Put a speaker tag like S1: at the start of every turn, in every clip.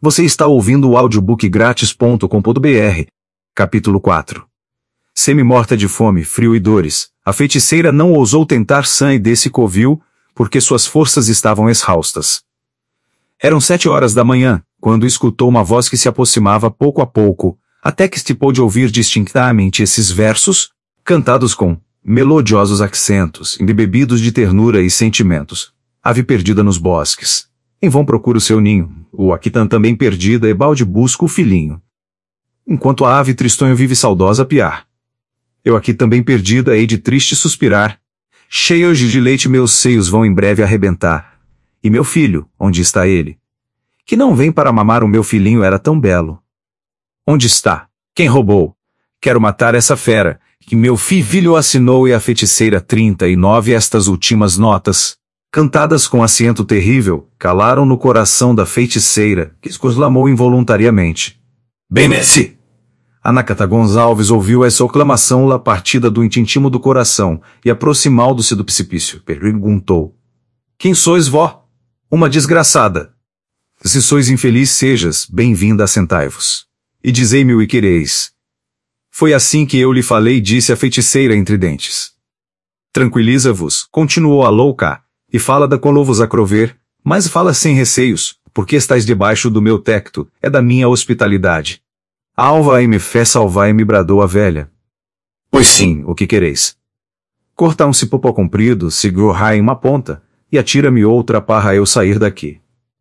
S1: Você está ouvindo o audiobookgratis.com.br. Capítulo 4. Semi-morta de fome, frio e dores, a feiticeira não ousou tentar sangue desse covil, porque suas forças estavam exaustas. Eram 7 horas da manhã, quando escutou uma voz que se aproximava pouco a pouco, até que se pôde ouvir distintamente esses versos, cantados com melodiosos acentos, embebidos de ternura e sentimentos. Ave perdida nos bosques. Em vão procura o seu ninho, o Aquitã também perdida e balde busca o filhinho. Enquanto a ave tristonho vive saudosa a piar. Eu aqui também perdida hei de triste suspirar. Cheios de leite meus seios vão em breve arrebentar. E meu filho, onde está ele? Que não vem para mamar o meu filhinho era tão belo. Onde está? Quem roubou? Quero matar essa fera, que meu filho assinou e a feiticeira 39 estas últimas notas, cantadas com acento terrível, calaram no coração da feiticeira, que exclamou involuntariamente. Bem-se! Anacata Gonçalves ouviu essa exclamação lá partida do intimo do coração, e aproximando-se do precipício, perguntou. Quem sois vó? Uma desgraçada. Se sois infeliz sejas, bem-vinda assentai-vos. E dizei-me o que quereis. Foi assim que eu lhe falei, disse a feiticeira entre dentes. Tranquiliza-vos, continuou a louca, e fala da qual-vos acrover, mas fala sem receios, porque estáis debaixo do meu tecto, é da minha hospitalidade. Alva-me fé salvai-me, bradou a velha. Pois sim, o que quereis? Corta um cipó comprido, segura em uma ponta, e atira-me outra para eu sair daqui.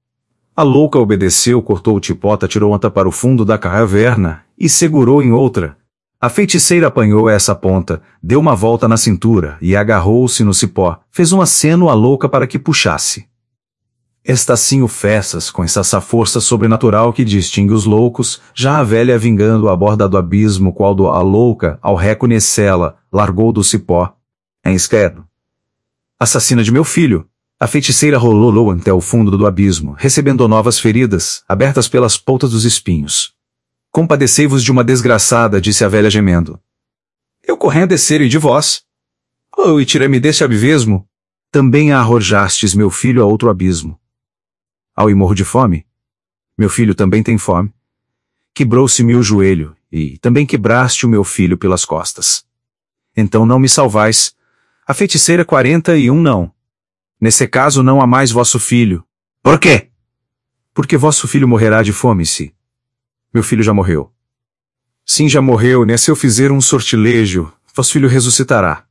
S1: A louca obedeceu, cortou o tipota, tirou outra para o fundo da caverna, e segurou em outra. A feiticeira apanhou essa ponta, deu uma volta na cintura, e agarrou-se no cipó, fez um aceno à louca para que puxasse. Esta sim o fessas, com essa força sobrenatural que distingue os loucos, já a velha vingando a borda do abismo, qual do a louca, ao reconhecê-la, largou do cipó. Em esquerdo. Assassina de meu filho! A feiticeira rolou até o fundo do abismo, recebendo novas feridas, abertas pelas pontas dos espinhos. Compadecei-vos de uma desgraçada, disse a velha gemendo. Eu correndo descer e de vós. Oh, e tirei-me deste abismo. Também arrojastes meu filho a outro abismo. Ao ir morro de fome? Meu filho também tem fome. Quebrou-se-me o joelho, e também quebraste o meu filho pelas costas. Então não me salvais. A feiticeira 41 não. Nesse caso não há mais vosso filho. Por quê? Porque vosso filho morrerá de fome-se. Meu filho já morreu. Sim, já morreu, né? Se eu fizer um sortilégio, vosso filho ressuscitará.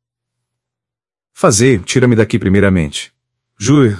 S1: Fazei, tira-me daqui primeiramente. Juro.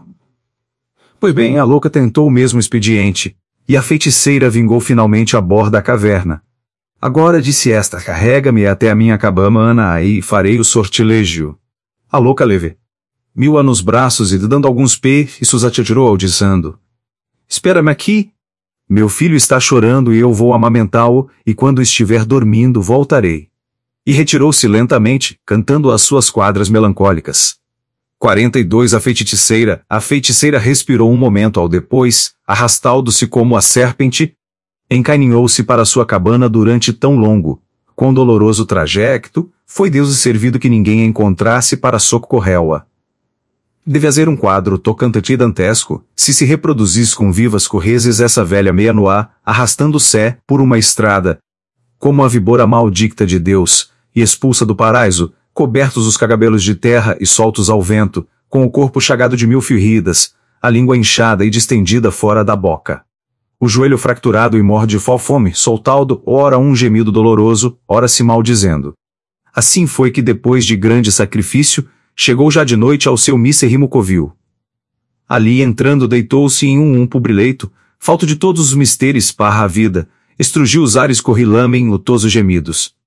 S1: Pois bem, a louca tentou o mesmo expediente, e a feiticeira vingou finalmente a borda da caverna. Agora, disse esta, carrega-me até a minha cabana, aí farei o sortilégio. A louca leve. Mil-a nos braços e dando alguns peitos atirou ao dizendo. Espera-me aqui. Meu filho está chorando e eu vou amamentá-lo, e quando estiver dormindo voltarei. E retirou-se lentamente, cantando as suas quadras melancólicas. 42 A feiticeira respirou um momento ao depois, arrastando-se como a serpente, encaminhou-se para sua cabana durante tão longo, com doloroso trajeto, foi Deus servido que ninguém a encontrasse para socorrê-la. Deve haver um quadro tocante dantesco, se reproduzis com vivas correzes essa velha meia noa, arrastando-se por uma estrada, como a víbora maldicta de Deus, e expulsa do paraíso, cobertos os cagabelos de terra e soltos ao vento, com o corpo chagado de 1000 ferridas, a língua inchada e distendida fora da boca. O joelho fracturado e morde fome, soltando, ora um gemido doloroso, ora se maldizendo. Assim foi que depois de grande sacrifício, chegou já de noite ao seu mísero covil. Ali entrando deitou-se em um pobre-leito, falto de todos os mistérios para a vida, estrugiu os ares corrilame em lutosos gemidos.